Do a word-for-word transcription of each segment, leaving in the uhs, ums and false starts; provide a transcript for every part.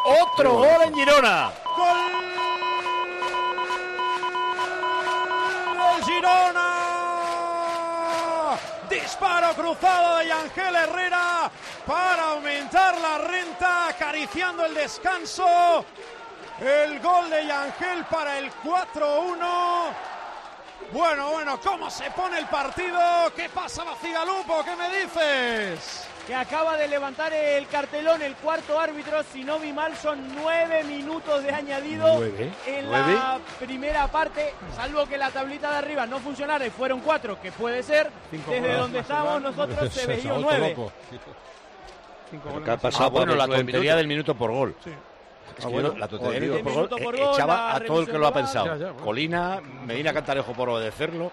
Otro gol en Girona. ¡Gol del Girona! Disparo cruzado de Yangel Herrera para aumentar la renta, acariciando el descanso. El gol de Yangel para el cuatro uno. Bueno, bueno, ¿cómo se pone el partido? ¿Qué pasa, Bacigalupo? ¿Qué me dices? Que acaba de levantar el cartelón el cuarto árbitro, si no vi mal, son nueve minutos de añadido ¿Nueve? en ¿Nueve? la primera parte, salvo que la tablita de arriba no funcionara y fueron cuatro, que puede ser. Cinco Desde goles donde más estábamos igual. nosotros se veía un nueve. Cinco goles ¿Qué ha más pasado? Ah, bueno, por la los nueve tontería minutos? del minuto por gol. Sí. Es Ah, que bueno. yo, la tontería del Oh, minuto por gol, Minuto por eh, gol, echaba la a todo el que lo ha revisión pensado. global. Ya, ya, bueno. Colina, Medina Cantalejo por obedecerlo.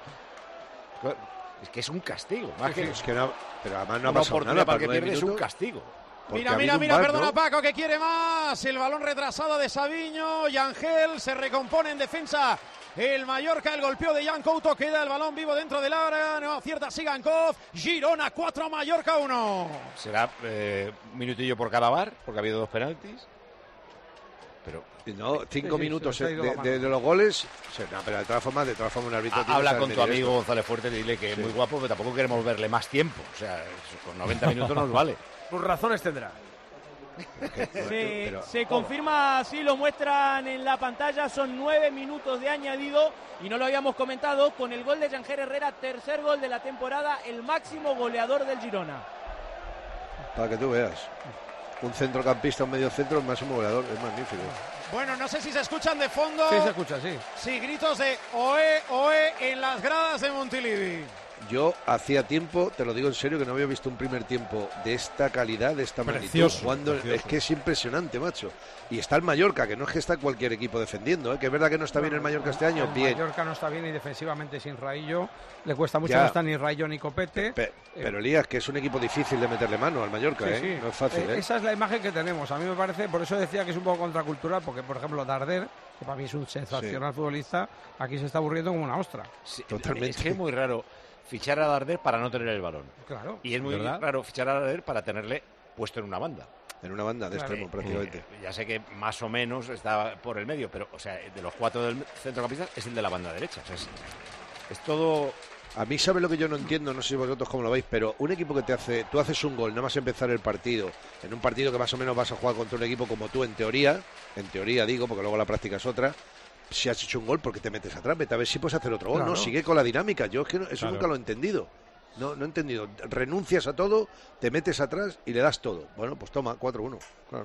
Es que es un castigo. Más que Es que no, pero además no ha una pasado oportunidad nada para el que nueve pierde, es un minutos. castigo. Porque Mira, ha mira, habido un mira, VAR, perdona ¿no? Paco, que quiere más. El balón retrasado de Sabiño. Yangel se recompone en defensa. El Mallorca, el golpeo de Jan Couto, queda el balón vivo dentro del área. No acierta Sigankov. Girona cuatro, Mallorca uno. Será eh, un minutillo por cada bar, porque ha habido dos penaltis. Pero No, cinco sí, minutos se nos ha eh, ido de, la mano. de- de los goles. O sea, no, pero de todas formas, de todas formas, un árbitro. tiene que habla saber con tu medir amigo esto. González Fuerte y dile que es muy guapo, pero tampoco queremos verle más tiempo. O sea, eso, con noventa minutos nos vale. Sus razones tendrá. Se, Pero- se confirma, así lo muestran en la pantalla, son nueve minutos de añadido y no lo habíamos comentado, con el gol de Yangel Herrera, tercer gol de la temporada, el máximo goleador del Girona. Para que tú veas. Un centrocampista, un medio centro, el máximo goleador. Es magnífico. Bueno, no sé si se escuchan de fondo. Sí, se escucha, sí. Sí, gritos de oe, oe en las gradas de Montilivi. Yo hacía tiempo, te lo digo en serio, que no había visto un primer tiempo de esta calidad, de esta magnitud. Precioso, Jugando, precioso. Es que es impresionante, macho. Y está el Mallorca, que no es que está cualquier equipo defendiendo, ¿eh? Que es verdad que no está bien el Mallorca este año. El Bien. Mallorca no está bien y defensivamente sin Raillo. Le cuesta mucho, Ya. no está ni Raillo ni Copete. Pe- pero Elías, que es un equipo difícil de meterle mano al Mallorca, Sí, ¿eh? sí. No es fácil, Eh, ¿eh? Esa es la imagen que tenemos. A mí me parece, por eso decía que es un poco contracultural, porque, por ejemplo, Darder, que para mí es un sensacional futbolista, aquí se está aburriendo como una ostra. Sí, Totalmente. Es que es muy raro fichar a Darder para no tener el balón. Claro. Y es muy ¿Verdad? raro fichar a Darder para tenerle puesto en una banda. En una banda de Claro. extremo, prácticamente. Eh, ya sé que más o menos está por el medio, pero, o sea, de los cuatro del centrocampista es el de la banda derecha. O sea, es, es todo. A mí, ¿sabe lo que yo no entiendo? No sé si vosotros cómo lo veis, pero un equipo que te hace, tú haces un gol, nada más empezar el partido, en un partido que más o menos vas a jugar contra un equipo como tú, en teoría, en teoría digo, porque luego la práctica es otra. Si has hecho un gol, ¿por qué te metes atrás? Vete a ver si puedes hacer otro gol. Claro. No, sigue con la dinámica. Yo es que no- eso Claro. nunca lo he entendido. No, no he entendido. Renuncias a todo, te metes atrás y le das todo. Bueno, pues toma, cuatro uno. Claro.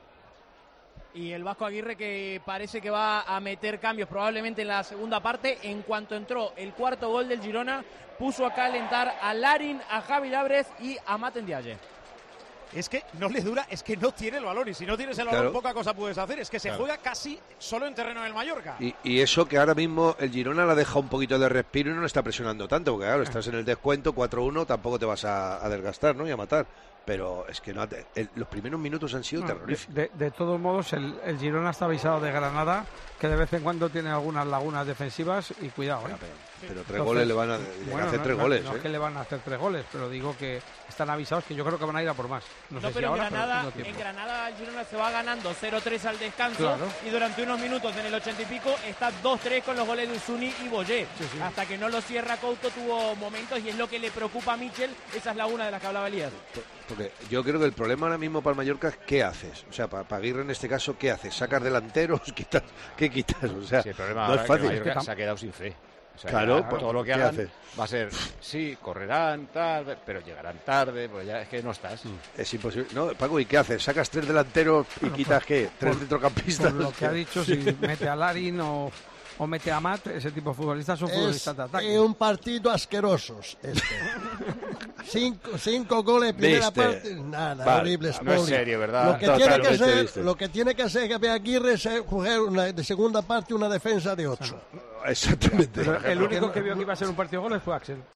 Y el Vasco Aguirre, que parece que va a meter cambios probablemente en la segunda parte. En cuanto entró el cuarto gol del Girona, puso a calentar a Larin, a Javi Labres y a Maten Diaye. Es que no le dura, es que no tiene el balón. Y si no tienes el balón, Claro. poca cosa puedes hacer. Es que se Claro. juega casi solo en terreno del Mallorca. Y, y eso que ahora mismo el Girona le ha dejado un poquito de respiro y no le está presionando tanto, porque claro, estás en el descuento cuatro uno, tampoco te vas a, a desgastar, ¿no? Y a matar. Pero es que no ha- el- los primeros minutos han sido No, terroríficos. de, de todos modos, el, el Girona está avisado de Granada, que de vez en cuando tiene algunas lagunas defensivas y cuidado. ¿eh? Pero, pero tres Entonces, goles le van a, le bueno, hacer no, tres no- goles, no ¿eh? es que le van a hacer tres goles, pero digo que están avisados, que yo creo que van a ir a por más. No, No, sé pero si en ahora, Granada, pero tengo en tiempo. Granada el Girona se va ganando cero tres al descanso. Claro. Y durante unos minutos, en el ochenta y pico, está dos tres con los goles de Usuni y Boyé. Sí, sí. Hasta que no lo cierra Couto, tuvo momentos y es lo que le preocupa a Michel. Esa es la una de las que hablaba Elías. Porque yo creo que el problema ahora mismo para el Mallorca es qué haces. O sea, para, para Aguirre en este caso, ¿qué haces? ¿Sacas delanteros? ¿Quitas? ¿Qué quitas? O sea, Sí, el problema no ahora es es que fácil. Mallorca Es que tam- se ha quedado sin fe. O sea, Claro, ya pues, todo lo que ¿qué hagan haces? va a ser, sí, correrán, tal, pero llegarán tarde, pues ya es que no estás. Es imposible. No, Paco, ¿y qué haces? ¿Sacas tres delanteros y Bueno, quitas por- qué? ¿Tres por- centrocampistas? Por lo que ha dicho, si mete a Larin o, o mete a Matt, ese tipo de futbolistas son Es futbolistas de ataque. eh, un partido asquerosos este. cinco, cinco goles primera Viste. parte, nada, Vale, horribles. no es Poli. serio, ¿verdad? Lo que tiene que Totalmente, ser, viste. lo que tiene que hacer Javier Aguirre es jugar una, de segunda parte una defensa de ocho. Exactamente. Pero el único que vio que iba a ser un partido de goles fue Axel.